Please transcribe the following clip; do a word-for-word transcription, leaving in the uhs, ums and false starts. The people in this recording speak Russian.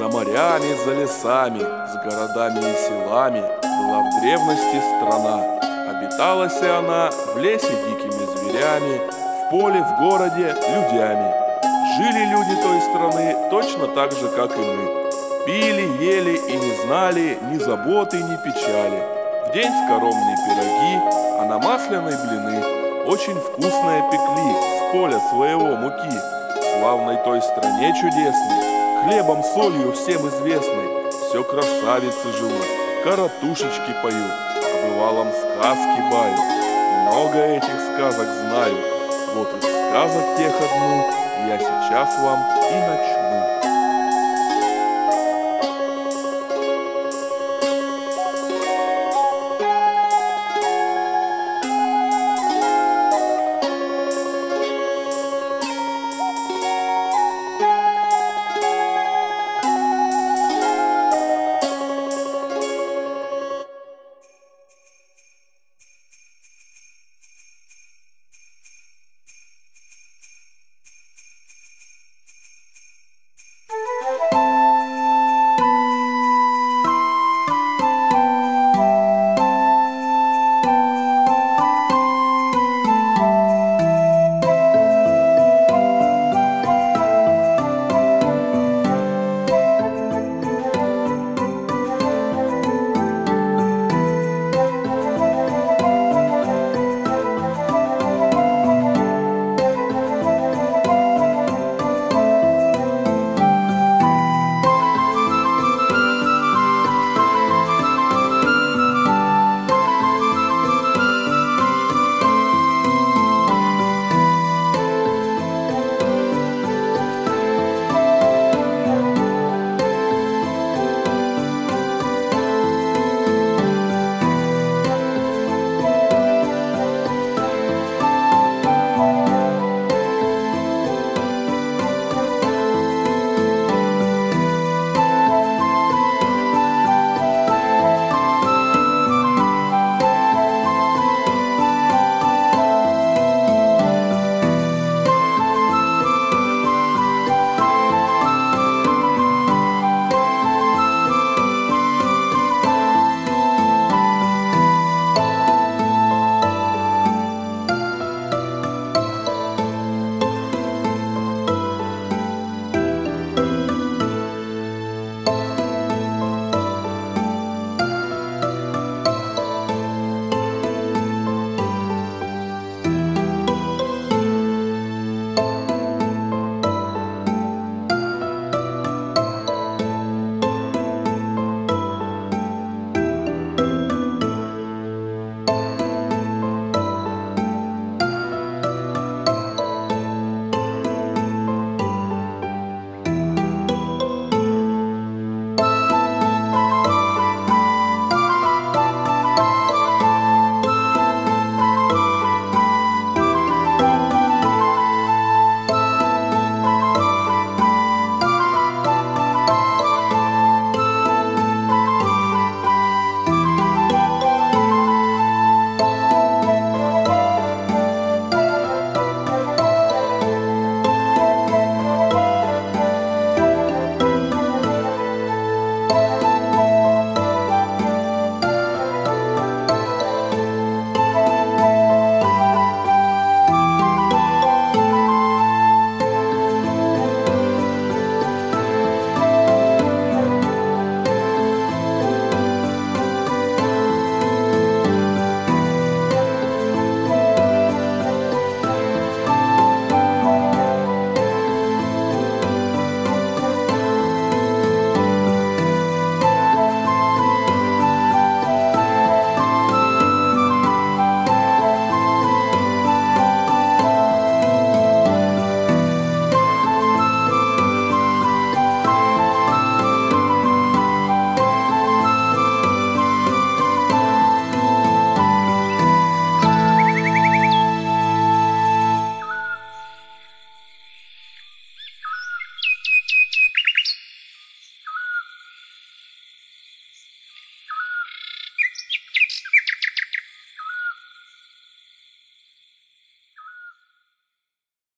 За морями, за лесами, с городами и селами была в древности страна. Обиталась она в лесе дикими зверями, в поле, в городе людьми. Жили люди той страны точно так же, как и мы. Пили, ели и не знали ни заботы, ни печали. В день скоромные пироги, а на масляной блины очень вкусные пекли с поля своего муки. В славной той стране чудесной, хлебом, солью всем известной, все красавицы живут, коротушечки поют, о бывалом сказки бают. Много этих сказок знаю, вот из сказок тех одну я сейчас вам и начну.